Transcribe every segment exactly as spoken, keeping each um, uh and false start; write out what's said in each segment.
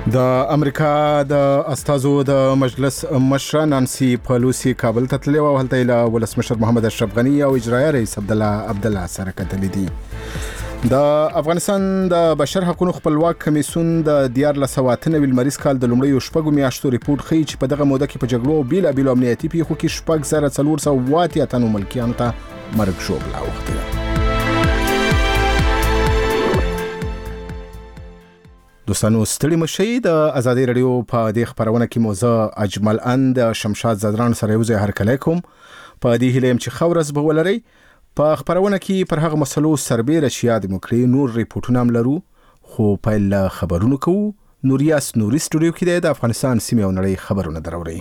د امریکا د استازو د مجلس مشر نانسي پلوسی کابل ته تللی او هلته له ولسمشر محمد اشرف غنی او اجرایي رئیس عبدالله عبدالله سره کتلې دي. د افغانستان د بشر حقوقو خپلواک کمیسیون د دیار لسواتنه ویل مریض کال د لومړیو شپږو میاشتو ریپورت ښیي چې په دغه موده کې په جګړو او بیل بیل امنیتي پیښو کې شپږ زره څلور سوه اوه تنو ملکیانو ته مرګ ژوبله اوښتې ده. دوستانو ستړي مشئ. د ازادي رادیو په دې خبرونه کې موزه اجمل اند شمشاد زدران سره یو ځای هرکلی کوم. په دې هیله یم چې ښه ورځ به ولرئ. په خبرونه کې پر هغه مسلو سربیره چې یاد مو کړي نور ریپورټونه هم لرو، خو پیل له خبرونو کوو. نوریاس نوري سټوډیو کې د افغانستان سیمې او نړۍ خبرونه دروري.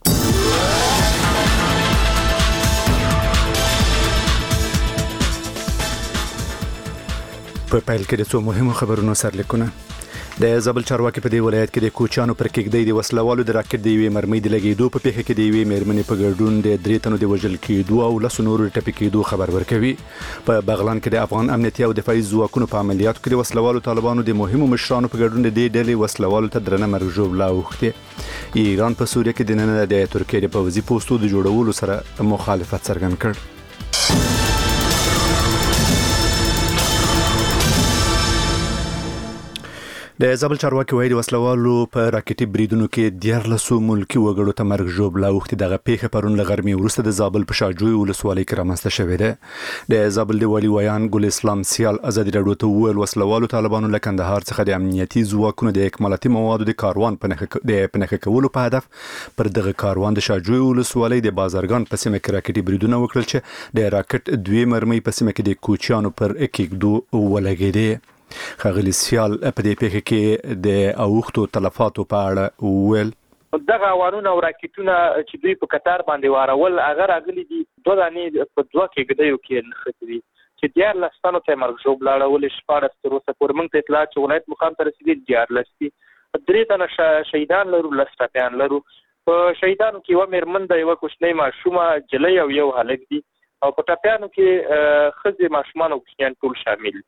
په پیل کې د څو مهمو خبرونو سرلیکونه. د زابل چارواکي په دې ولایت کې د کوچانو پر کېږدۍ د وسلوالو د راکټ د یوې مرمۍ د لګېدو په پیښه کې د یوې مېرمنې په ګډون د درې تنو د وژل کېدو او لسو نورو د ټپي کېدو خبر ورکوي. په بغلان کې د افغان امنیتي او دفاعي ځواکونو په عملیاتو کې د وسلوالو طالبانو د مهمو مشرانو په ګډون د دې ډلې وسلوالو ته درنه مرګ ژوبله اوښتې. ایران په سوریه کې د نن د ترکیې د پوځي پوستو د جوړولو سره مخالفت څرګند کړ. د زابل چارواکي وایي د وسلوالو په راکټي بریدونو کې دیارلسو ملکي وګړو ته مرګ ژوبله اوښتې. دغه پیښه پرون له غرمې وروسته د زابل په شاجوی ولسوالۍ کې رامنځته شوې ده. د زابل د والي ویان ګل اسلام سیال ازادي راډیو ته وویل وسلوالو طالبانو له کندهار څخه د امنیتي ځواکونو د اکمالاتي موادو د کاروان په نښه کولو په هدف پر دغه کاروان د شاجوی ولسوالۍ د بازارګان په سیمه کې راکټي بریدونه وکړل چې د راکټ دوې مرمۍ په سیمه کې د کوچیانو پر کېږدو ولګېدې. ښاغلي سیال په دې پیښه کې د اوښتو تلفاتو په اړه وویل دغه وارونه او راکټونه چې دوی په قطار باندې وارول هغه راغلي دي دوه دانې په دوه کېږدیو کې نښتي دي چې دیارلس تنو ته مرګ ژوبله اړولې. شپاړس تر اوسه پورې موږ ته اطلاع چې ولایت مقام ته رسېدلي دیارلس دي. درې تنه شهیدان لرو، لس ټپیان لرو. په شهیدانو کې یوه مېرمن ده، یوه کوچنۍ ماشومه جلۍ او یو هلک دي، او په ټپیانو کې ښځې، ماشومان او کوچنیان ټول شامل دي.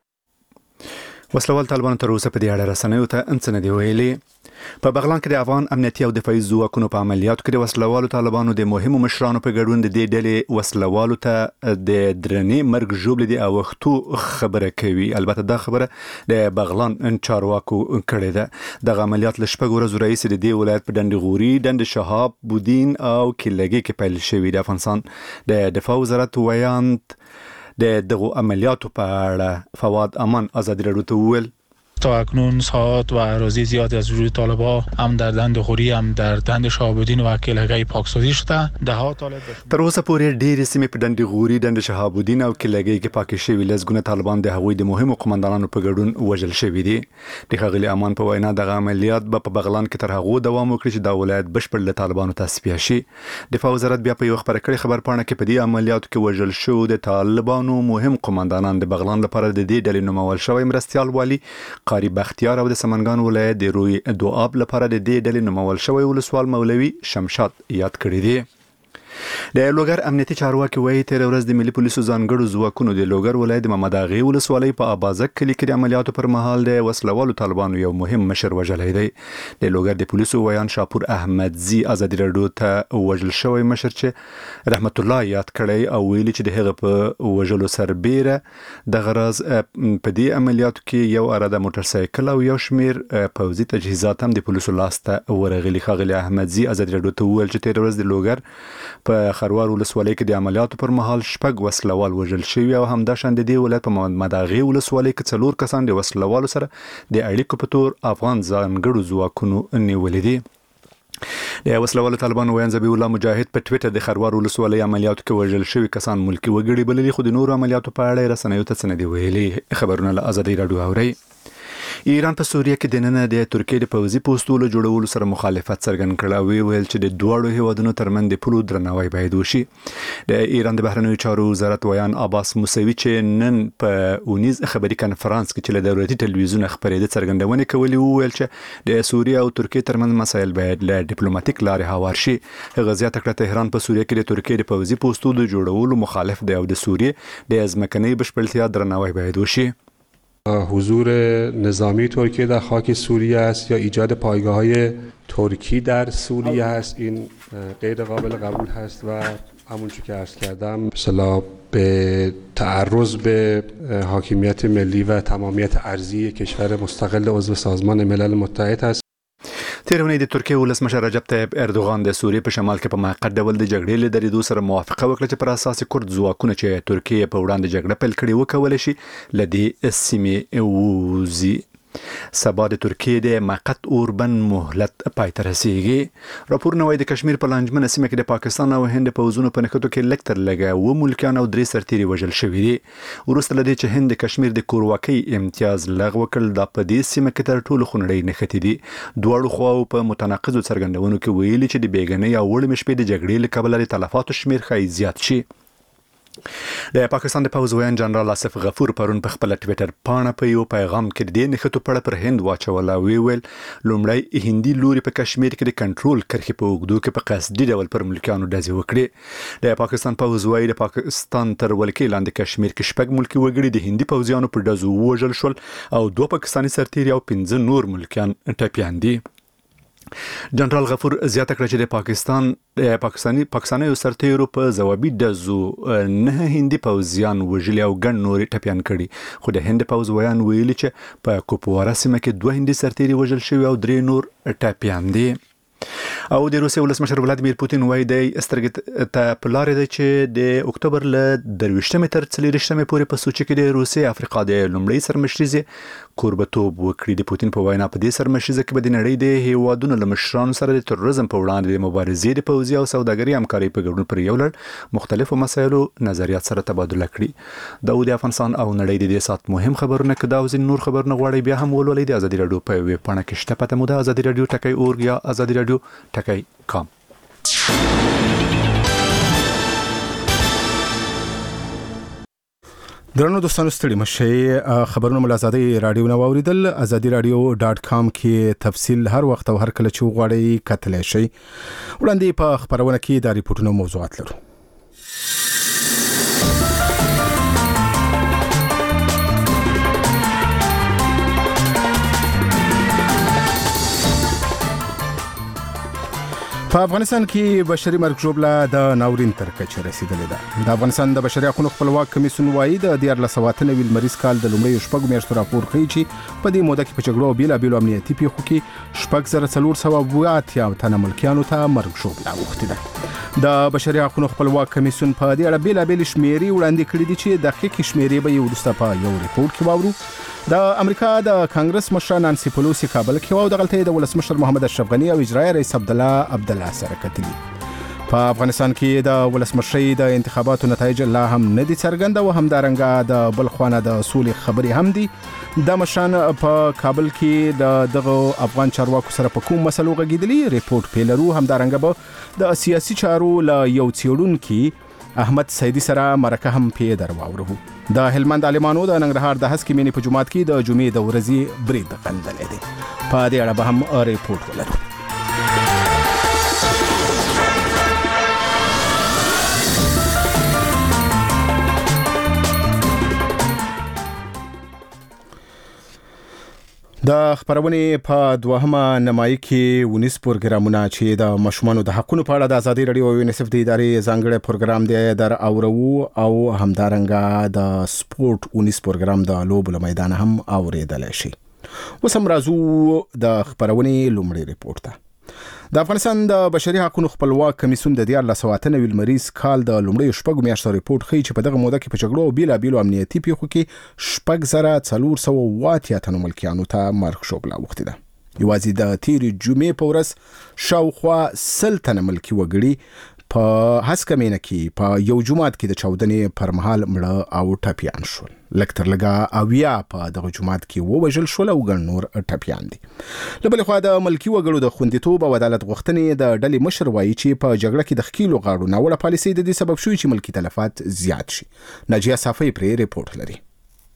وسلوال طالبانو تر اوسه په دې اړه رسنیو ته څه نه دي ویلي. په بغلان کې د افغان امنیتي او دفاعي ځواکونو په عملیاتو کې د وسلوالو طالبانو د مهمو مشرانو په ګډون د دې ډلې وسلوالو ته د درنې مرګ ژوبلې د اوښتو خبره کوي. البته دا خبره د بغلان چارواکو کړې ده. دغه عملیات له شپږ ورځو راهیسې د دې ولایت په ډنډ غوري، ډنډ شهاب، بودین او کلګي کې پیل شوي. د افغانستان د دفاع وزارت ویاند د دغو عملیاتو په اړه فواد امان ازادي راډیو ته وویل تا اکنون ساعات و اراضی زیادی از وجود طالبان هم در دند خوری هم در دند شهابالدین و کلگی پاکسازی شده. ده ها طالب تر اوسه پورې ډېرې سیمې په ډند غوري، ډند شهابالدین او کلګي کې پاکې شوي. لسګونه طالبان د هغوی د مهمو قومندانانو په ګډون وژل شوي دي. د ښاغلي امان په وینا دغه عملیات به په بغلان کې تر هغو دوام وکړي چې دا ولایت بشپړ له طالبانو تصفیه شي. دفاع وزارت بیا په یو خبره کړې خبر پاڼه کې په دې عملیاتو کې وژل شوي د طالبانو مهم قومندانان د بغلان لپاره د دې ډلې نومول شوی مرستیال والي قاری بختیار او د سمنګان ولایت د روی دواب لپاره د دې ډلې نومول شوی ولسوال مولوي شمشاد یاد کړی دی. د لوګر امنیتي چارواکي وایي تېره ورځ د ملي پولیسو ځانګړو ځواکونو د لوګر ولایت د محمد اغې ولسوالۍ په ابازک کلي کې د عملیاتو پر مهال د وسلوالو طالبانو یو مهم مشر وژلی دی. د لوګر د پولیسو ویان شاپور احمدزي ازادي راډیو ته وژل شوی مشر چې رحمت الله یاد کړی او ویلي چې د هغه په وژلو سربیره دغه راز په دې عملیاتو کې یو اراده موټرسایکل او یو شمیر پوځي تجهیزات هم د پولیسو لاسته ورغلي. ښاغلي احمدزي ازادي راډیو ته وویل چې تېره ورځ د لوګر په خروار ولسوالۍ کې د عملیاتو پر مهال شپږ وسلوال وژل شوي او همداشان د دې ولایت په محمد اغې ولسوالۍ کې څلور کسان د وسلوالو سره د اړیکو په تور افغان ځانګړو ځواکونو نیولي دي. د وسلوالو طالبانو ویان ذبیح الله مجاهد په ټویټر د خروار ولسوالۍ عملیاتو کې وژل شوي کسان ملکي وګړي بللي، خو د نورو عملیاتو په اړه رسنیو ته څه نه دي ویلي. خبرونه له ازادي راډیو اورئ. ایران په سوریه کې د نن د ترکیې د پوځي پوستو له جوړولو سره مخالفت څرګند کړ او ویل چې د دواړو هیوادونو ترمنځ د پولو درناوی باید وشي. د ایران د بهرنیو چارو وزارت ویان عباس موسوي چې نن په اونیز خبري کنفرانس کې چې له دولتي تلویزیون خبرېده څرګندونه کوي ویل چې د سوریه او ترکیې ترمنځ مسایل باید له ډیپلوماټیک لارې هوار شي. هغه زیاته کړه تهران په سوریه کې د ترکیې د پوځي پوستو د جوړولو مخالف دی او د سوریې د ځمکنۍ بشپړتیا درناوی باید وشي. حضور نظامی ترکیه در خاک سوریه است یا ایجاد پایگاه‌های ترکی در سوریه است، این غیر قابل قبول هست و همونجور که عرض کردم مثلا به تعرض به حاکمیت ملی و تمامیت ارضی کشور مستقل عضو سازمان ملل متحد است. تیر اونۍ د ترکیه ولسمشر رجب طیب اردوغان د سوریې په شمال کې په موقت ډول د جګړې له درېدو سره موافقه وکړه چې پر اساس کورد ځواکونه چې ترکیه په وړاندې جګړه پیل کړې وکولی شي له دې سیمې ووځي. سبا د ترکیې د موقت اوربند مهلت پای ته رسیږي. راپورونه وایي د کشمیر په لانجمنه سیمه کې د پاکستان او هند پوځونو په نښتو کې لږ تر لږه اوه ملکیان او درې سرتیري وژل شوي دي. وروسته له دې چې هند د کشمیر د کورواکۍ امتیاز لغوه کړ، دا په دې سیمه کې تر ټولو خونړۍ نښتې دي. دواړو خواو په متناقضو څرګندونو کې ویلي چې د بېګنۍ او وړمې شپې د جګړې له کبله د تلفاتو شمېر ښایي زیات شي. د پاکستان د پوځ ویان جنرال آصف غفور پرون په خپل ټویټر پاڼه په یو پیغام کې د دې نښتو په اړه پر هند واچوله. وی ویل لومړی هندي لوري په کشمیر کې د کنټرول کرښې په اوږدو کې په قصدي ډول پر ملکیانو ډزې وکړې. د پاکستان پوځ وایي د پاکستان تر ولکې لاندې کشمیر کې شپږ ملکي وګړي د هندي پوځیانو په ډزو ووژل شول او دوه پاکستاني سرتیري او پنځه نور ملکیان ټپیان دي. جنرال غفور زیاته کړه چې د پاکستان پاکستاني پاکستاني سرتیرو په ځوابي ډزو نه هندي پوځیان وژلي او ګڼ نور ټپیان کړي، خو د هند پوځ ویان ویلي چې په کوپوارا سیمه کې دوه هندي سرتیري وژل شوي او درې نور ټپیان دي. او د روسیې ولسمشر ولادیمیر پوتین وایي د سترګې ته په لارې ده چې د اکتوبر له درویشتمې تر څلېرویشتمې پورې په سوچي کې د روسیې افریقا د لومړۍ سرمشریزې کوربتوب وکړي. د پوتین په وینا په دې سرمشریزه کې به د نړۍ د هیوادونو له مشرانو سره د تروریزم په وړاندې د مبارزې د پوځي او سوداګري همکارۍ په ګډون پر یو لړ مختلفو مسایلو نظریات سره تبادله کړي. دا د افغانستان او نړۍ د دې سات مهم خبرونه که دا او ځینې نور خبرونه غواړئ بیا هم ولولئ د ازادي راډیو په ویب پاڼه کې شته. پته مو ده ازادي راډیو ټکی اورګ یا ازادي راډیو ټکی کام. درنو دوستانو ستړي مشئ، خبرونه مو ازادي راډیو نه واوریدل. ازادي راډیو ډاټ کام کې تفصیل هر وخت او هر کله چې غواړئ کتلی شئ. وړاندې په خبرونه کې د ریپورتونو موضوعات لرو. په افغانستان کې بشري مرګ ژوبله د ناورین تر کچې رسیدلې ده. د افغانستان د بشري حقوقو خپلواک کمیسیون وایي د دیارلس سوه اته نوي لمریز کال د لومړیو شپږو میاشتو راپور ښیي چې په دې موده کې په جګړو او بېلابېلو امنیتي پیښو کې شپږ زره څلور سوه اووه اتیا تنه ملکیانو ته مرګ ژوبله اوښتې ده. د بشري حقوقو خپلواک کمیسیون په دې اړه بېلابېلې شمېرې وړاندې کړي دي چې دقیقې شمېرې به یې وروسته په یو ریپورټ کې واورو. د امریکا د کانګرس مشره نانسي پلوسی کابل کې او د غلطۍ د ولسمشر محمد اشرف غنی او اجرایي رئیس عبدالله عبدالله سره کتلي. په افغانستان کې د ولسمشرۍ د انتخاباتو نتایج لا هم نه دي څرګند او همدارنګه د بل خوانه د سولې خبرې هم دي. د مشران په کابل کې د دغه افغان چارواکو سره په کوم مسلو غږیدلي ریپورټ پیلرو. همدارنګه به د سیاسي چارو له یو څېړونکي احمد سیدی سره مرکه هم پی در واورو. د هلمند عالمانو د ننګرهار د هسکې مینې په جومات کې د جمعې د ورځې برید غندلی دی. په دې اړه به هم ریپورټ ولرو. د خبرونې په دوهمه نمایي کې ونیس پروګرامونه چې د ماشومانو د حقوقو په اړه د ازادي راډیو او یونیسف د ادارې ځانګړی پروګرام دی در اورو او همدارنګه د سپورت ونیس پروګرام د لوبو له میدان هم اوریدلی شي. اوس هم راځو د خبرونې لومړی ریپورټ ته. د افغانستان د بشري حقوقو خپلواک کمیسیون د دیارلس سوه اته نوي لمریز کال د لومړیو شپږو میاشتو ریپورټ ښیي چې په دغه موده کې په جګړو او بېلابېلو امنیتي پیښو کې شپږ زره څلور سوه اووه اتیا تنو ملکیانو ته مرګ ژوبله اوښتې ده. یوازې د تیرې جمعې په ورځ شاوخوا سل تنه ملکي وګړي په هسکه مینه کې په یو جومات کې د چاودنې پر مهال مړه او ټپیان شول. لږ تر لږه اویا په دغه جومات کې ووژل شول او ګڼ نور ټپیان دي. له بلې خوا د ملکي وګړو د خوندیتوب او عدالت غوښتنې د ډلې مشر وایي چې په جګړه کې د ښکیلو غاړو ناوړه پالیسۍ د دې سبب شوي چې ملکي تلفات زیات شي. ناجیه صافۍ پرې ریپورټ لري.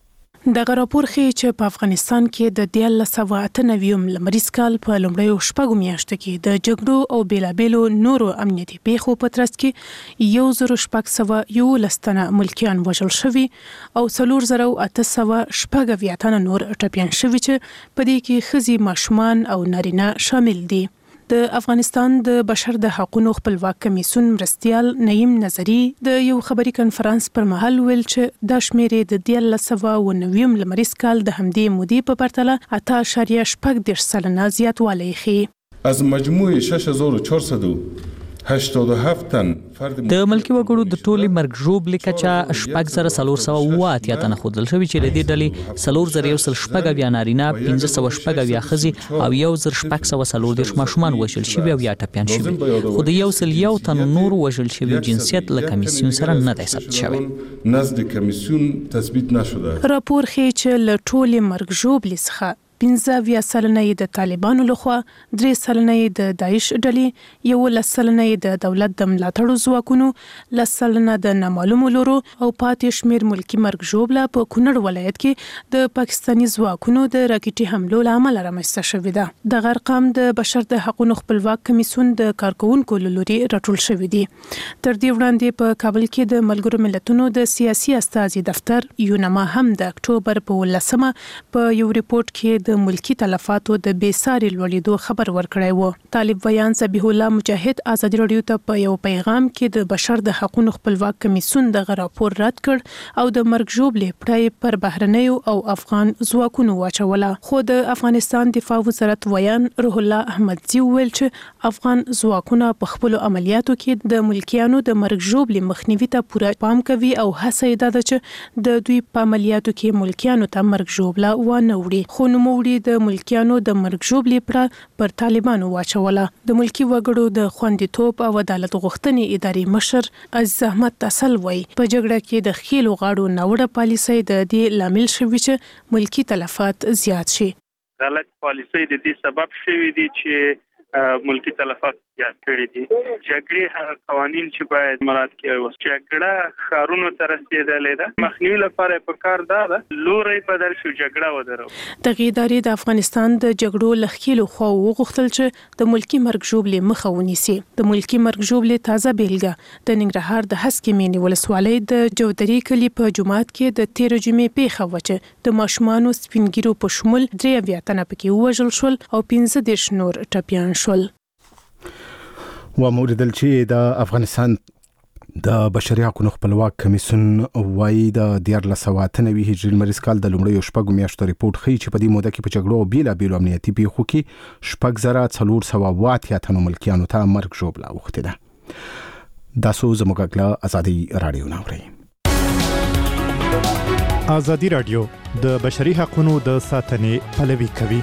دغه راپور ښیي چې په افغانستان کې د دیارلس سوه اته نوي لمریز کال په لومړیو شپږو میاشتو کې د جګړو او بیلابیلو نورو امنیتي پیښو په ترڅ کې یو زر شپږ سوه یولس تنه ملکیان وژل شوي او څلور زره اته سوه شپږ اویا تنه نور ټپیان شوي چې په دې کې ښځې، ماشومان او نارینه شامل دي. د افغانستان د بشر د حقوقو خپلواک کمیسیون مرستیال نعیم نظری د یو خبري کنفرانس پر مهال ویل چې د شمیرې د دیارلس سوه نوي لمریز کال د همدې مودې په پرتله اته اعشاریه شپږ دېرش سلنه زیاتوالی ښیي. از مجموع شش هزار و چهارصد و هشتاد و هفت تن د ملکی وګړو د ټولي مرګ ژوبلې کچا شپږ زره څلور سوه اووه اتیا تنه ښودل شوي چې د دې ډلې څلور زره یو سل شپږ اویا نارینه، پنځه سوه شپږ اویا ښځې او یو زر شپږ سوه څلور دېرش ماشومان وژل شوي او یا ټپیان شوي، خو د یو سل یو تنو نور وژل شوي جنسیت له کمیسیون سره نه دی ثبت شوی. نزد کمیسیون تثبیت نشده. راپور ښیي چې له ټولې مرګ ژوبلې څخه پنځه اویا سلنه یې د طالبانو لخوا، درې سلنه یې د داعش ډلې، یولس سلنه یې د دولت د ملاتړو ځواکونو، لس سلنه د نامعلومو لورو او پاتې شمیر ملکی مرګ ژوبله په کونړ ولایت کې د پاکستاني ځواکونو د راکټي حملو له امله رامنځته شوې ده. دغه ارقام د بشر د حقوقو خپلواک کمیسیون د کارکونکو له لوري راټول شوي دي. تر دې وړاندې په کابل کې د ملګرو ملتونو د سیاسي استازي دفتر یونما هم د اکتوبر په ولسمه په یو ریپورت کې د ملکی تلفاتو د بیساري لوړېدو خبر ورکړی و. طالب ویان صبیح الله مجاهد ازادي راډیو ته په یو پیغام کې د بشر د حقوقو خپلواک کمیسیون دغه راپور رد کړ او د مرګ ژوبلې پړای پر بهرنیو او افغان ځواکونو واچوله. خو د افغانستان دفاع وزارت ویان روح الله احمدزي ویل چې افغان ځواکونه په خپل عملیاتو کې د ملکیانو د مرګ ژوبلې مخنیوي ته پوره پام کوي او هڅه یې ده چې د دوی په عملیاتو کې ملکیانو ته مرګ ژوبله ونه وړي. خو نو د ملکیانو د مرګ ژوبلې پړه پر طالبانو واچوله. د ملکی وګړو د خوندیتوب او عدالت غوښتنې ادارې مشر عزیز احمد تسل وایي په جګړه کې د خېلو غاړو ناوړه پالیسۍ د دې لامل شوي چې ملکی تلفات زیات شي. غلط پالیسۍ د دې سبب شوي دي چې ملکی تلفات زیات کړي دي. جګړې هغه قوانین چې باید مراعات کړي وو. جګړه ښارونو ته رسېدلې ده. مخنیوي لپاره په کار ده لوري بدل شو جګړه ودرو. دغه ادارې د افغانستان د جګړو لخیلو خو وغوښتل چې د ملکی مرګ ژوبلې مخه ونیسي. د ملکی مرګ ژوبلې تازه بیلګه د ننګرهار د هسکې مینې ولسوالۍ د جودري کلي په جومات کې د تیر جمعې پیښه وچه د ماشومانو سپینګیرو په شمول درې اویا تنه پکې وژل شول او پنځه دېرش نور ټپیان شول. و موردل چې د افغانستان د بشري حقوقو خپلواک کمیسیون وايي د دیارلس سوه اته نوي هجري لمریز کال د لومړیو شپږو میاشتو ریپورت ښیي چې په دې موده کې په جګړو او بیلابیلو امنیتي پیښو کې شپږ زره څلور سوه اووه اتیا تنو ملکیانو ته مرګ ژوبله اوښتې ده. دا څو زموږ اګله ازادي راډیو نه اورئ. ازادي راډیو د بشري حقوقو د ساتنې پلوي کوي.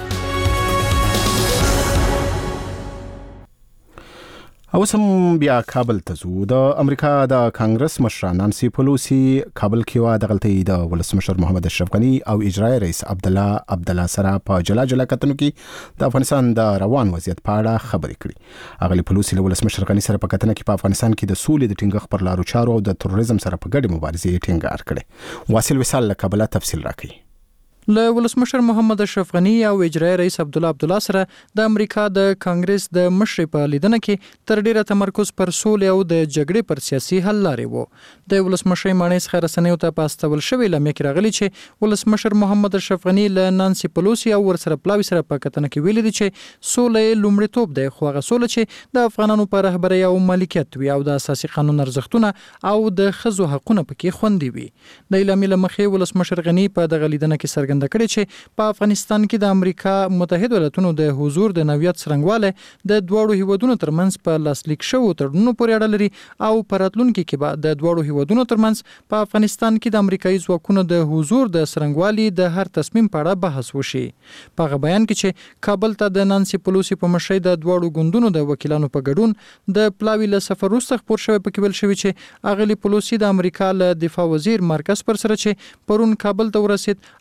او سم بیا کابل ته ځو. د امریکا د کانګرس مشره نانسي پلوسی کابل کې و د غلطۍ د ولسمشر محمد اشرف غنی او اجرایي رئیس عبدالله عبدالله سره په جلا جلا کتنو کې د افغانستان د روان وضعیت په اړه خبرې کړې. اغلی پلوسی له ولسمشر غنی سره په کتنه کې په افغانستان کې د سولې د ټینګښت پر لارو چارو او د تروریزم سره په ګډه مبارزې ټینګار کړي. واصل وصال له کابل تفصیل راکړي. له ولسمشر محمد اشرف غنی او اجرایي رئیس عبدالله عبدالله سره د امریکا د کانګرس د مشرۍ په لیدنه کې تر ډیره تمرکز پر سولې او د جګړې پر سیاسي حل لارې وو. د ولسمشر مانیس خیر رسنیو ته پاستول شوی لمه کې راغلی چې ولسمشر محمد اشرف غنی له نانسي پلوسی او ورسره پلاوی سره په کتنه کې ویل دي چې سولې لومړیتوب دی، خو هغه سولې چې د افغانانو په رهبرۍ او مالکیت وي او د اساسي قانون ارزښتونه او د ښځو حقونه پکې خوندي وي. د اعلامیې له مخې ولسمشر غنی په دغه لیدنه کې څرګنده کړې چې په افغانستان کې د امریکا متحده ایالاتونو د حضور د نوعیت څرنګواله د دواړو هیوادونو ترمنځ په لاسلیک شوو تړونونو پورې اړه لري او په راتلونکي کې به د دواړو هیوادونو ترمنځ په افغانستان کې د امریکایي ځواکونو د حضور د څرنګوالي د هر تصمیم په اړه بحث وشي. په هغه بیان کې چې کابل ته د نانسي پلوسی په مشرۍ د دواړو ګوندونو د وکیلانو په ګډون د پلاوی له سفر وروسته خپور شوی پکې ویل شوی چې اغلی پلوسی د امریکا له دفاع وزیر مارکس پر سره چې پرون کابل ته ورسید او هم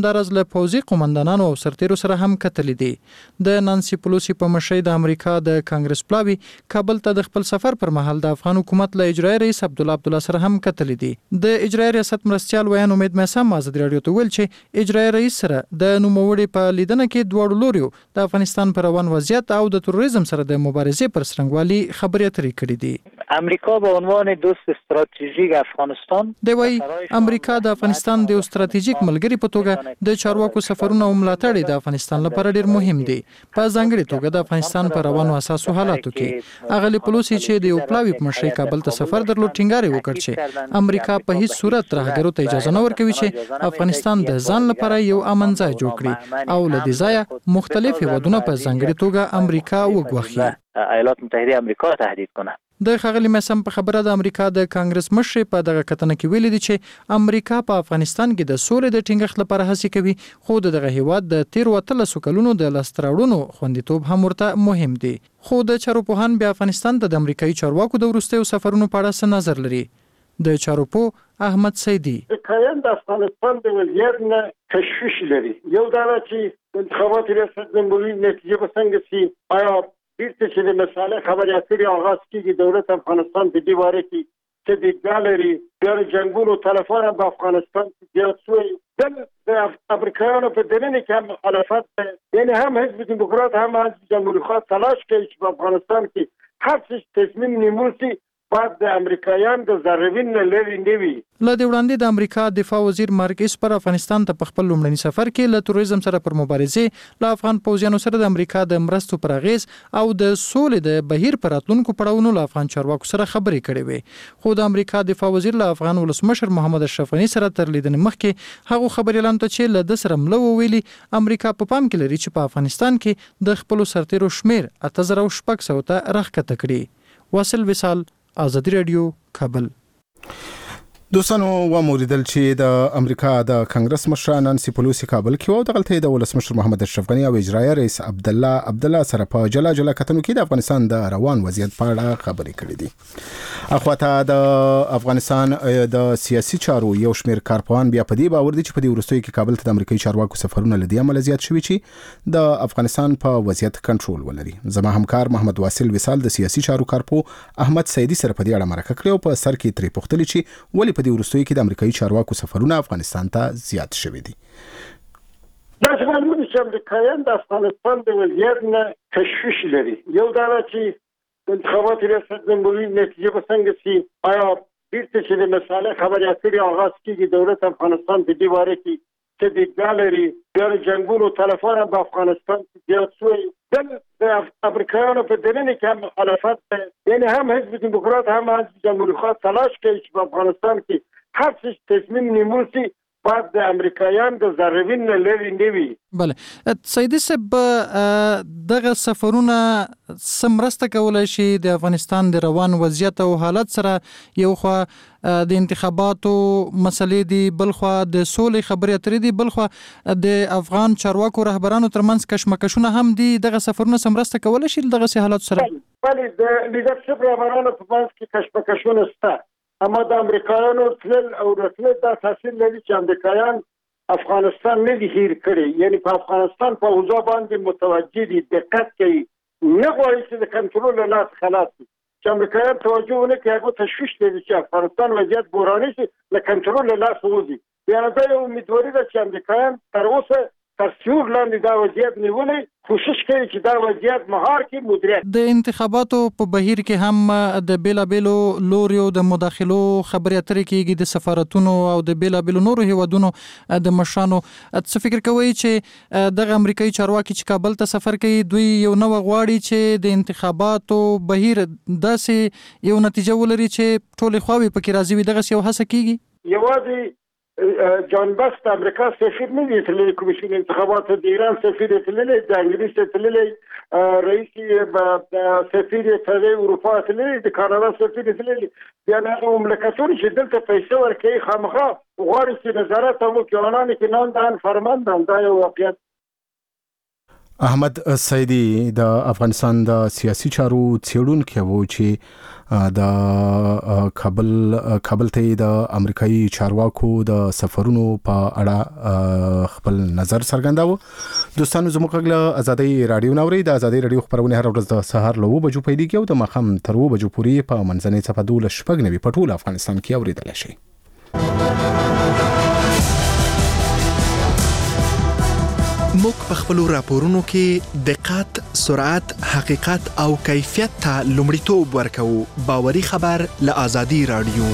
همدارز له پوځي قومندانانو او سرتیرو سره هم کتلې دي د نانسي پلوسی په مشرۍ د امریکا د کانګرس پلاوی کابل ته د خپل سفر پر مهال د افغان حکومت له اجرایي رئیس عبدالله عبدالله سره هم کتلې دي د اجرایي ریاست مرستيال ویان امید مېسم ازادي رادیو ته ویل چې اجرایي رئیس سره د نوموړي په لیدنه کې دواړو لوريو د افغانستان پر روان وضعیت او د تروریزم سره د مبارزې پر سرنګوالي خبرې اترې کړې دي. امریکا به عنوان دوست استراتیژیک افغانستان دی وی امریکا د افغانستان د استراتیژیک ملګری په توګه د چارواکو سفرونه او ملاتړ د افغانستان لپاره ډیر مهم دي. په ځانګړي توګه د افغانستان پر روانو اساسو حالاتو کې اغلی پلوسی چې د یو پلاوی په مشرۍ کابل ته سفر درلود ټینګار وکړ چې امریکا په هیڅ صورت راهګرو ته اجازه نه ورکوي چې افغانستان د ځان لپاره یو امن ځای جوړ کړي او له دې ځایه مختلف هیوادونه په ځانګړي توګه امریکا وګواخي. ایالات متحده امریکا تهدید کنه. د خغلی مسم په خبره د امریکا د کانګرس مشر په دغه کتنه کې ویلي دي چې امریکا په افغانستان کې د سولې د ټینګښت لپاره هڅې کوي خو دغه هیواد د تیر وتلسو کلونو د لاستراوړونو خوندیتوب هم ورته مهم دي. خو د چاروپوهان بیا افغانستان ته د امریکایي چارواکو د وروستیو سفرونو په اړه څه نظر لري. د چاروپو احمد سیدی د افغانستان د وضعیت نه تشویش لري. یو دا چې انتخابات ریاست جمهوریت نتیجه به څنګه شي، آیا بیرته چې د مساله خبرې اترې آغاز کیږي دولت افغانستان په دې باره کې چې د ګالري د جنگونو تلفون په افغانستان کې زیات شوی د امریکایانو په دننه کې هم مخالفت یعنی هم حزب دموکرات هم حزب جمهوریت خواهد تلاش کوي چې په افغانستان کې هر څه تصمیم نیول شي بعد د امریکایان د زروین نه لري نیوي. له دې وړاندې د امریکا دفاع وزیر مارک اسپر افغانستان ته په خپل لومړني سفر کې له تروریزم سره پر مبارزې له افغان پوځیانو سره د امریکا د مرستو پر اغیز او د سولې د بهیر پر راتلونکو پړاوونو له افغان چارواکو سره خبرې کړې وې. خو د امریکا دفاع وزیر له افغان ولسمشر محمد اشرف غنی سره تر لیدنې مخکې هغه خبرې اعلان کړه چې له د سره ملو ویلي امریکا په پام کې لري چې په افغانستان کې د خپل سرتیرو شمیر اته زره شپږ سوه ته راښکته کړي. واصل وصال آزادی رادیو کابل. دوستانو و موریدل چې د امریکا د کانګرس مشر نانسي پلوسی کابل کې و دغلته د ولسمشر محمد اشرف غنی او اجرایي رئیس عبدالله عبدالله سره په جلا جلا کتنو کې د افغانستان د روان وضعیت په اړه خبرې کړې دي. اخواته د افغانستان د سیاسي چارو یو شمېر کارپوهان بیا په دې باور دي چې په دې وروستیو کې کابل ته د امریکایي چارواکو سفرونه له دې امله زیات شوي چې د افغانستان په وضعیت کنټرول ولري. زما همکار محمد واصل وصال د سیاسي چارو کارپو احمد سیدی سره په دې اړه مرکه کړې او په سر کې ترې پوښتنه چې ولې په دې وروستیو کې د امریکایي چارواکو سفرونه افغانستان ته زیات شوي دي. دا چې معلومه ده چې امریکایان د افغانستان د وضعیت نه تشویش لري. یو دا چې انتخابات ریاست جمهوریت نتیجه به څنګه شي، آیا بیرته چې د مساله خبرې اترې آغاز کیږي دولت افغانستان په دې باره کې چې د ګالري د جنگونو تلفون په افغانستان کې زیات شوی د امریکایانو په دننه کې هم مخالفت یعنی هم حزب دموکرات هم حزب جمهوریت خواهد تلاش کوي چې په افغانستان کې هر څه تصمیم نیول شي بعد د امریکایان د زروین نه لري نیوي. بله سیدی صاحب دغه سفرونه سمرسته کولای شي د افغانستان د روان وضعیت او حالت سره یو خو د انتخاباتو مسلې دي، بل خو د سولې خبرې اترې دي، بل خو د افغان چارواکو رهبرانو ترمنځ کشمکشونه هم دي. دغه سفرونه سمرسته کولای شي دغه حالات سره؟ بله د لیدرشپ رهبرانو په منځ کې کشمکشونه شته، اما د امریکایانو تلل او راتلل دا تاثیر لري چې امریکایان افغانستان نه دي هیر کړي، یعنی په افغانستان په اوضاع باندې متوجه دي، دقت کوي، نه غواړي چې د کنټرول له لاسه خلاص شي. چې امریکایان توجه ونه کړي هغه تشویش لري چې افغانستان وضعیت بحراني شي، له کنټرول له لاسه وځي. بیا دا یو امیدواري ده چې امریکایان تر اوسه تر سیور لاندې دا وضعیت نیولې، کوشش کوي چې دا وضعیت مهار کړي مدیریت. د انتخاباتو په بهیر کې هم د بیلابیلو لوریو د مداخلو خبرې اترې کېږي، د سفارتونو او د بیلابیلو نورو هیوادونو د مشرانو. څه فکر کوئ چې دغه امریکایي چارواکي چې کابل ته سفر کوي دوی یو نوی غواړي چې د انتخاباتو بهیر داسې یو نتیجه ولري چې ټولې خواوې پکې راضي وي، دغسې یو هڅه کېږي؟ یوازې جان بست امریکا سفیر نه دی تللی، کمیسیون انتخابات د ایران سفیر تللی، د انګلیس تللی، رئیس سفیر تللی، اروپا تللی، د کاناډا سفیر تللی. بیا هغه مملکتونه چې دلته پیسې ورکوي خامخا غواړي چې نظارت وکړي، اعلان کې نام دان فرماندن. دا یو واقعیت. احمد سیدی د افغانستان د سیاسي چارو څېړونکی وو چې د کابل کابل ته د امریکایي چارواکو د سفرونو په اړه خپل نظر څرګنداوه. دوستانو زموږ له ازادي رادیو نوري د ازادي رادیو خبرونه هر ورځ د سهار له وو بجو پیل کیږي او د مخام تر وو بجو پورې په منځنۍ صفه دوله شپږ نوي په ټول افغانستان کې اوریدل شي. موږ په خپل راپورونو کې دقت، سرعت، حقیقت او کیفیت ته لومړیتوب ورکوو. باوري خبر له ازادي رادیو.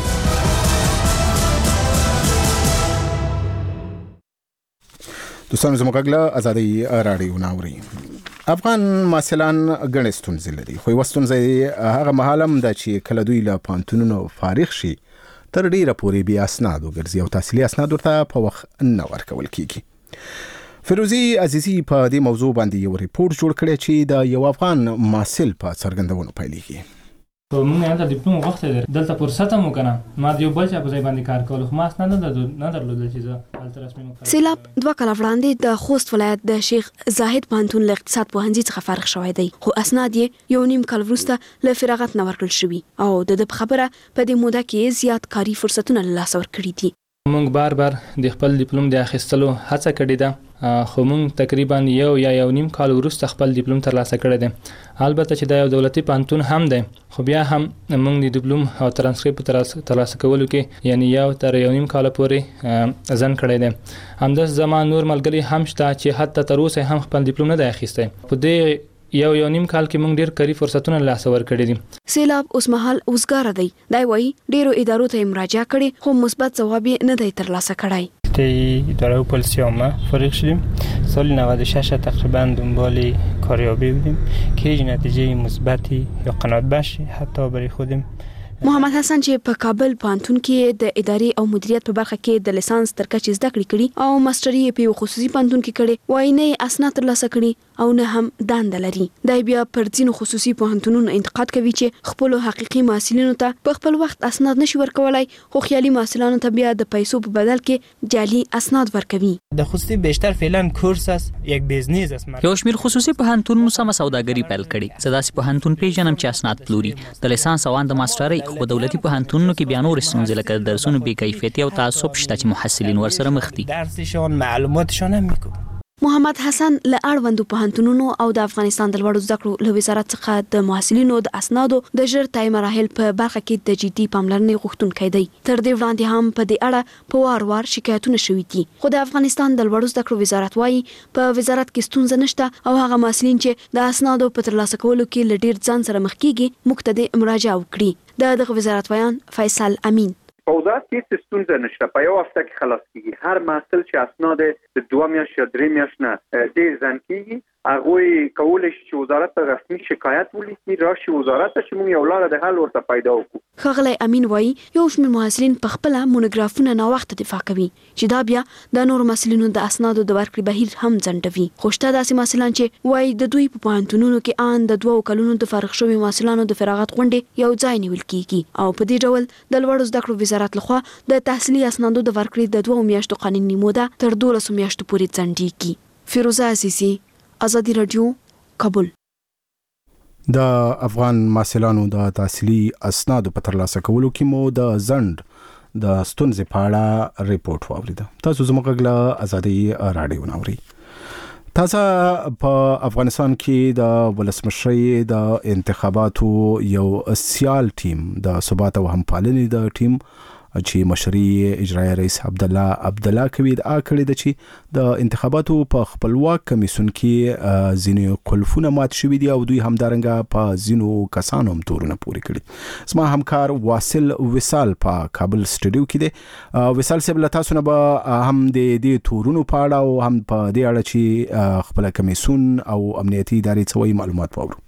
دوستانو زموږ له ازادي رادیو نوري. افغان محصلان ګڼ ستونزې لري، خو یوه ستونزه هغه مهالم ده چې کله دوی له پوهنتونونو فارغ شي تر ډیره پورې بې اسنادو ګرځي او تحصیلي اسناد ورته په وخت نه ورکول کیږي. فیروزی عزیزی په دې موضوع باندې یو ریپورت جوړ کړی چې د یو افغان محصل په څرګندونو پیلېږي. په موږ د ډیپلوم وخت دلته فرصت مو کنه ما د یو بل چا په ځای باندې کار کول خو ما اسناد نه نه درلودل چې زه هلته رسمي مو. سیلاب دوه کاله وړاندې د خوست ولایت د شیخ زاهد پوهنتون له اقتصاد پوهنځي څخه فارغ شوی دی، خو اسناد یې یو نیم کال وروسته له فراغت نه ورکړل شوي او د ده په خبره په دې موده کې زیات کاري فرصتونه له لاسه ورکړي دي. موږ بار بار د خپل ډیپلوم د اخیستلو هڅه کړې ده، خو موږ تقریبا یو یا یو نیم کال وروسته خپل ډیپلوم ترلاسه کړی دی. البته چې دا یو دولتي پوهنتون هم دی، خو بیا هم موږ د ډیپلوم او ترانسکریپټ ترلاسه کولو کې یعنی یو تر یو نیم کال پورې ځنډ کړی دی. همداس زما نور ملګري هم شته چې حتی تر اوسه هم خپل ډیپلوم نه دی اخیستی. په دې یو یو نیم کال کې موږ ډیر کاري فرصتونه لاسه ورکړي دي. سیلاب اوس مهال اوسګار دی. دا وایي ډیرو ادارو ته مراجعه کړې خو مثبت ځواب نه دی ترلاسه کړی. رشته اداره پلیسی عامه فارغ شدیم. سال نود و شش تقریبا دنبال کاریابی بودیم که هیچ نتیجه مثبتی یا قناعت بخشی حتی برای خودم. محمد حسن چې په کابل پوهنتون کې د ادارې او مدیریت په برخه کې د لیسانس تر کچې زده کړې کړي او ماستري په یو خصوصي پوهنتون کې کړي، وایي نه اسناد ترلاسه کړي او نه هم دنده لري. دا بیا پر ځینو خصوصي پوهنتونونو انتقاد کوي چې خپل حقيقي محصلینو ته په خپل وخت اسناد نشي ورکولای، خو خیالي محصلانو ته بیا د پیسو په بدل کې جعلي اسناد ورکوي. د خصوصي بیشتر فعلا کورس است، یک بیزنس است. یو شمیر خصوصي پوهنتونونو سم سوداګري پیل کړي. زداسي پوهنتون پیژنم چې اسناد پلوري، د لیسانس او د ماسترۍ خو دولتي پوهنتونونو کې بیا نور ستونزې لکه درسونو بې کیفیتي او تعصب شته چې محصلین ورسره مخ دي. درسشون معلوماتشون هم میکو. محمد حسن له اړوندو پوهنتونونو او د افغانستان د لوړو زده کړو له وزارت څخه د محصلینو د اسنادو د ژر تای مراحل په برخه کې د جدي پاملرنې غوښتونکی دی. تر دې وړاندې هم په دې اړه په وار وار شکایتونه شوي دي، خو د افغانستان د لوړو زده کړو وزارت وايي په وزارت کې ستونزه نشته او هغه محصلین چې د اسنادو په ترلاسه کولو کې له ډیر ځان سره مخ کیږي موږ ته د مراجعه وکړي. د دغه وزارت بیان فیصل امین. په وزارت کې څه ستونزه نشته، په یو هفته کې خلاص کیږي. هر محصل چې اسناد د دوه میاشتې یا درې میاشتې نه ډېر ځنډ کیږي هغوی کولی شي چې وزارت ته رسمي شکایت ولیکي، راشي وزارت ته چې موږ یو لاره د حل ورته پیدا وکړو. ښاغلی امین وایي یو شمېر محصلین په خپله مونوګرافونه ناوخته دفاع کوي چې دا بیا د نورو محصلینو د اسنادو د ورکړې بهیر هم ځنډوي. خو شته داسې محصلان چې وایي د دوی په پوهنتونونو کې ان د دوو کلونو د فارغ شوي محصلانو د فراغت غونډې یو ځای نیول کیږي او په دې ډول د لوړو زده کړو وزارت لخوا د تحصیلي اسنادو د ورکړې د دوه میاشتو قانوني موده تر دولسو میاشتو پورې ځنډېږي. فیروزه عزیزي، ازادي رادیو، کابل. د افغان محصلانو د تحصیلي اسنادو په ترلاسه کولو کې مو د ځنډ د ستونزې په اړه ریپورت واوریده. تاسو زموږ له ازادي رادیو نوري. تازه په افغانستان کې د ولسمشرۍ د انتخاباتو یو سیال ټیم د ثبات او همپالنې د ټیم چې مشري اجرایي رئیس عبدالله عبدالله کوي دا کړی د چې د انتخاباتو په خپلواک کمیسیون کې ځینې قلفونه مات شوي دي او دوی همدارنګه په ځینو کسانو هم تورونه پورې کړي. زما همکار واصل وصال په کابل سټوډیو کې دی. وصال صاحب له تاسو نه به هم د دې تورونو په اړه او هم په دې اړه چې خپل کمیسیون او امنیتي ادارې څه وایي معلومات واورو.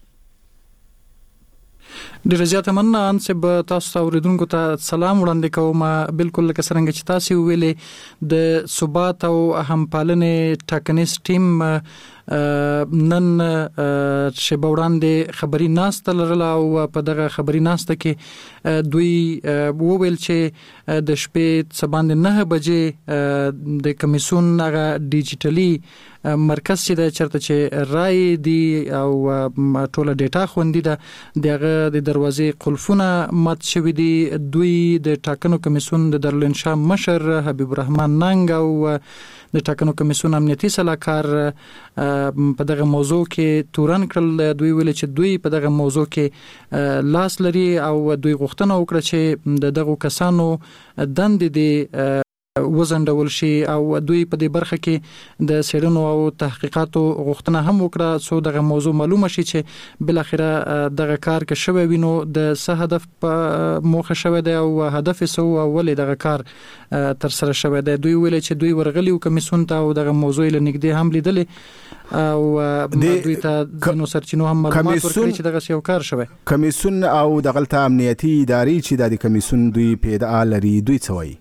ډیر زیات مننه انسب تاسو ته اوریدونکو ته سلام وړاندې کوم. بالکل لکه څنګه چې تاسو ویلې د ثبات او همپالنې ټاکنیز ټیم نن شبه وړاندې خبري ناسته لرله او په دغه خبري ناسته کې دوی وویل چې د شپې سباند نه بجې د کمیسون هغه ډیجیټلی مرکز چې د چرته چې رای دی او ټوله ډیټا خوندي ده دغه د دروازې قلفونه مات شوی دي. دوی د ټاکنو کمیسون د دارالانشا مشر حبیب الرحمن ننګ او د ټاکنو کمیسون امنیتي سلاکار په دغه موضوع کې تورن کړل. دوی ویل چې دوی په دغه موضوع کې لاس لري او دوی غوښتنه وکړه چې د دغه کسانو دندې دي وزندول شي او دوی په دې برخه کې د سیرونو او تحقیقاتو غوښتنه هم وکړه څو دغه موضوع معلومه شي چې بل اخره دغه کار کې شوی وینو د څه هدف په موخه شوی دی او هدف یې سو او ولې دغه کار تر سره شوی دی. دوی ویل چې دوی ورغلی او کمیسون ته او دغه موضوع له نږدې هم لیدلې او دوی ته نو سرچینو هم معلومات ورکړي چې دغه یو کار شوی. کمیسون او دغه امنیتي ادارې چې د کمیسون دوی پیدا لري دوی څه وایي؟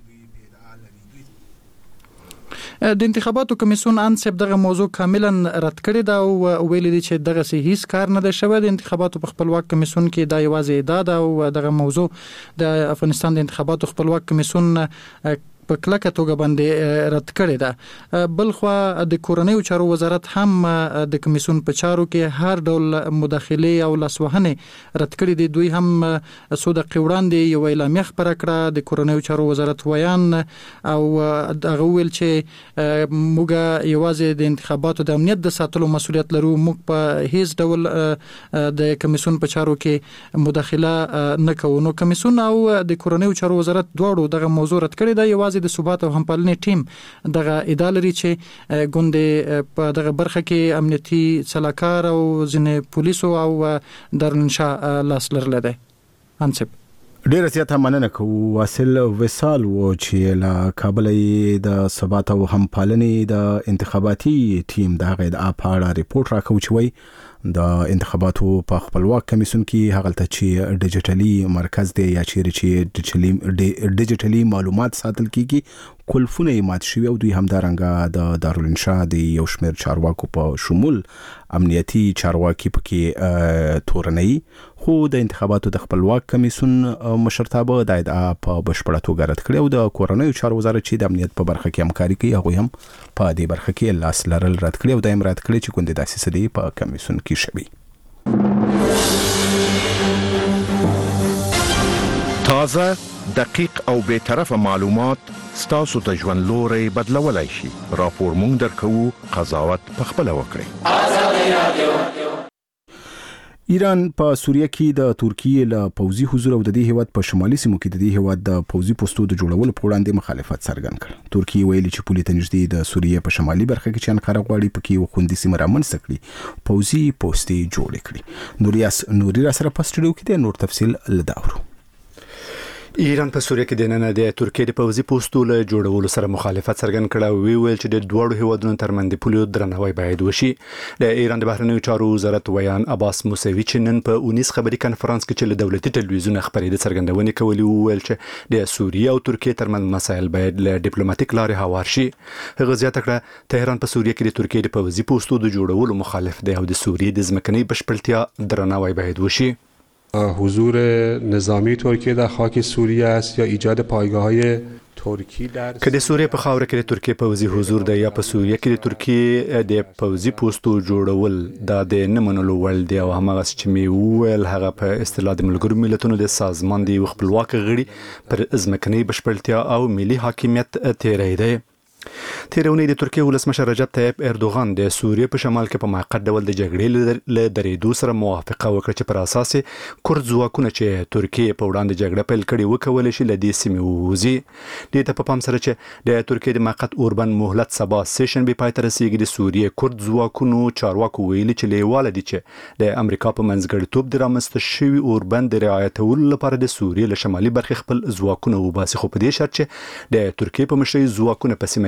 د انتخاباتو کمیسون انصب دغه موضوع کاملا رد کړی دا او ویل دي چې دغه سي هیڅ کار نه دی شوی. د انتخاباتو په خپلواک کمیسون کې دا یوازې ادعا ده او دغه موضوع د افغانستان د انتخاباتو خپلواک کمیسون په کلکه توګه باندې رد کړی ده. بل خو د کورنیو چارو وزارت هم د کمیسون په چارو کې هر ډول مداخله او لاسوهنه رد کړی دي. دوی هم سود قوړاندې یو اعلامیه خبره کړه د کورنیو چارو وزارت ویان او هغه ویل چې موږ یوازې د انتخاباتو د امنیت د ساتلو مسولیت لرو. موږ په هیڅ ډول د کمیسون په چارو کې مداخله نه کوو. نو کمیسون او د کورنیو چارو وزارت دواړو دغه موضوع رد کړی دی. یوازې د ثبات او همپالنې ټیم دغه ادعا لري چې ګوندې په دغه برخه کې امنیتي سلاکار او ځینې پولیسو او دارالانشا لاس لرلی دی. انصب ډیره زیاته مننه کوو. واصل وصال و چې له کابل د ثبات او همپالنې د انتخاباتي ټیم د هغه د اپاړه ریپورت راکو چې وایي د انتخاباتو په خپلواک کمیسون کې هغه ته چې ډیجیټلی مرکز دی یا چې ډیجیټلی ډیجیټلی معلومات ساتل کیږي کلفونه یې مات شوي او دوی همدارنګه د دارالانشا د یو شمېر چارواکو په شمول امنیتي چارواکي پکې تورنۍ خو د انتخاباتو د خپلواک کمیسون مشرتابه د ادعا په بشپړه توګه رد کړی او د کورنیو چارو وزارت چې د امنیت په برخه کې همکاري کوي هغوی هم په دې برخه کې لاس لرل رد کړی او دا هم رد کړی چې ګوندې داسې څه دی په کمیسون کې شوي. تازه دقیق او بے طرفه معلومات ستاسو ته ژوند لوري بدلولای شي. راپور مونږ درکوو قضاوت په خپل وکړئ. آزادي رادیو. ایران په سوریه کې د ترکیې له پوځي حضور او د دې هیواد په شمالي سیمو کې د دې هیواد د پوځي پوسټو د جوړولو په وړاندې مخالفت څرګند کړ. ترکیه ویلي چې پولې ته نږدې د سوریې په شمالي برخه کې چې انقره غواړي پکې یو خوندي سیمه رامنځته کړي پوځي پوسټې جوړې کړي. نوریاس نوري را سره په سټډیو کې د نور تفصیل لداورو. ایران په سوریه کې د نن د ترکیې د پوځي پوسټو له جوړولو سره مخالفت څرګند کړ او ویل چې د دوړو هیوادونو ترمنځ د پولیو درناوی باید وشي. د ایران د بهرنیو چارو وزارت ویان عباس موسوي چې نن په اونیس خبري کانفرنس کې چې له دولتي ټلویزیون خبرې څرګندونې کولې ویل چې د سوریه او ترکیې ترمنځ مسایل باید له ډیپلوماټیک لارې هوار شي. هغه زیاته کړه تهران په سوریه کې د ترکیې د پوځي پوسټو د جوړولو مخالف دی او د سوریې د ځمکنۍ بشپړتیا درناوی باید وشي. حضور نظامی ترکیه در خاک سوریه است یا ایجاد پایگاه‌های ترکی در که د سوریه په خاور کې د ترکیې پوځي حضور دی یا په سوریه کې د ترکیې د پوځي پوسټو جوړول دا د نه منلو وړ دی او همغه چې می ویل هغه په اصطلاح د ملګرو ملتونو د سازمان دی خپلواک غړي پر ځمکنۍ بشپړتیا او ملي حاکمیت تیری دی. تیرونی د ترکیه ولسمشر رجب طیب اردوغان د سوریه په شمال کې په موقت ډول د جګړې له درېدو سره موافقه وکړه چې پر اساس کورد ځواکونه چې ترکیه په وړاندې جګړه پیل کړې وکول شي له دې سیمې ووځي. د ته په پام سره چې د ترکیه د موقت اوربن مهلت سبا سیشن به پای ته رسیدي د سوریه کورد ځواکونو چارواکو ویلي چې لیواله دي چې د امریکا په منځګړیتوب د رامنځته شوي اوربن د رعایتولو لپاره د سوریه له شمالي برخې خپل ځواکونه وباسي خو په دې شرط چې د ترکیه په مشرۍ ځواکونه په سیمه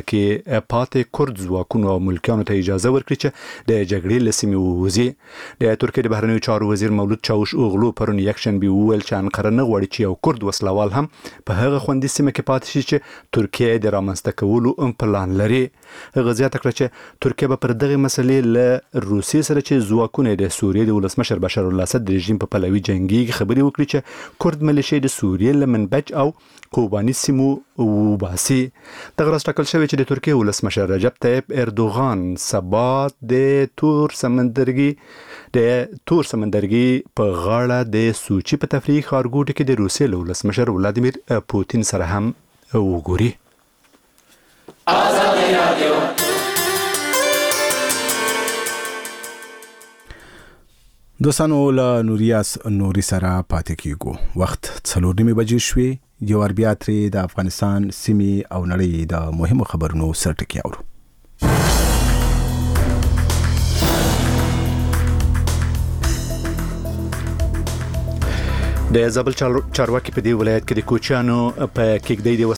کې پاتې کورد ځواکونو او ملکیانو ته اجازه ورکړي چې د جګړې له سیمې ووځي. د ترکیې د بهرنیو چارو وزیر مولود چاوش اوغلو پرون یکشنبه وویل چې انقره نه غواړي چې یو کورد وسلوال هم په هغه خوندي سیمه کې پاتې شي چې ترکیه د رامنځته کولو پلان لري. هغه زیاته کړه چې ترکیه به پر دغه مسلې له روسیې سره چې ځواکونه د سوریې د ولسمشر بشار الاسد رژیم په پلوي جنگي خبري وکړي چې کورد ملیشې د سوریې له منبج او کوباني سیمو وباسي. دغه راز ټاکل شوی چې د ترکیې ولسمشر رجب طیب اردوغان سبا د تور سمندرګي د تور سمندرګي په غاړه د سوچي په تفریحي ښارګوټي کې د روسیې له ولسمشر ولادیمیر پوتین سره هم وګوري. آزادی رادیو دوستانو له نوریاس نوري سره پاتې کیږو. وخت څلور نیمې بجې شوې. یو ور بیا ترې د افغانستان سیمې او نړۍ د مهمو خبرونو سرټکی اورو. د زابل چارواکي په دې ولایت کې د کوچیانو په کېږدۍ د